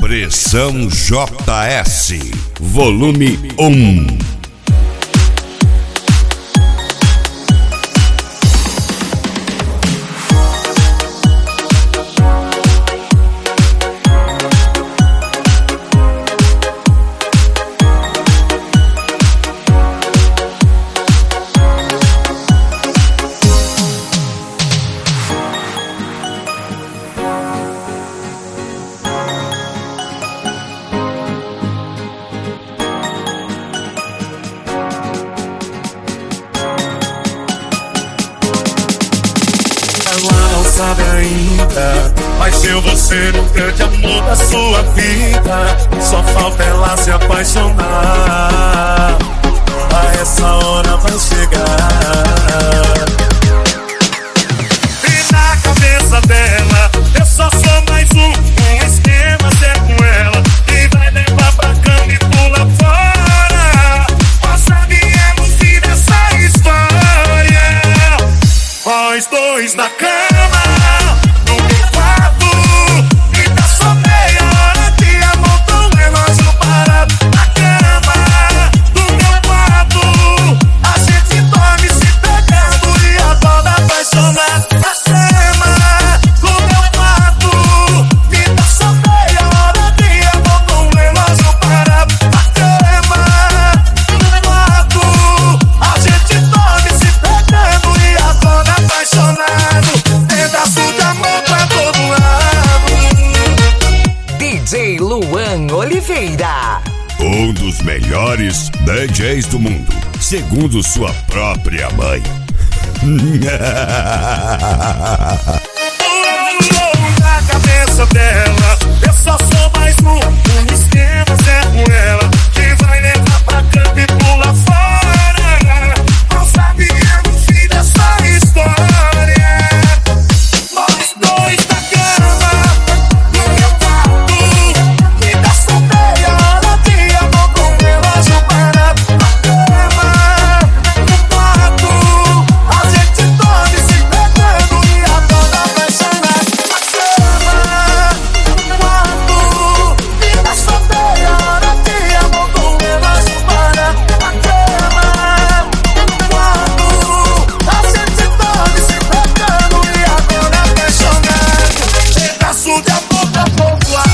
Pressão JS, volume 1. Sabe ainda, mas eu vou ser o grande amor da sua vida. Só falta ela se apaixonar. A essa hora vai chegar. E na cabeça dela, eu só sou mais um esquema ser com ela. E vai levar pra cama e pula fora. Nós sabíamos vir dessa história. Nós dois na cama. DJ Luan Oliveira, um dos melhores DJs do mundo, segundo sua própria mãe. Na cabeça dela, eu só sou mais um esquema ser com ela. Que vai levar pra cama e pula fora. Não sabíamos vir dessa história. Nós dois na cama, no meu quarto. Me dá só meia hora de amor com relógio parado. Na cama, no quarto, a gente dorme se pegando e acorda apaixonado. Na cama, no quarto, me dá só meia hora de amor com relógio parado. Na cama, no quarto, a gente dorme se pegando e acorda apaixonado. Pedaço de amor pra povoar.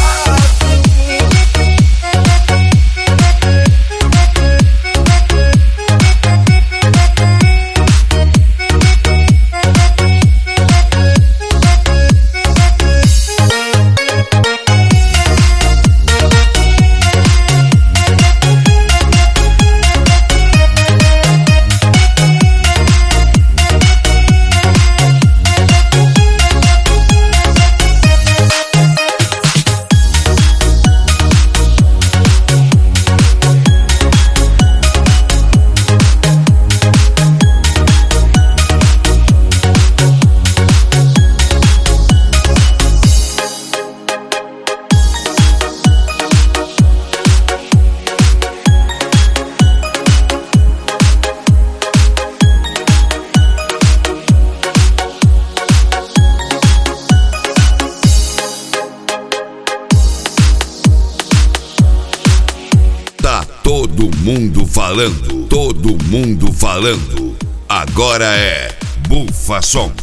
Todo mundo falando. Agora é Bufa Som.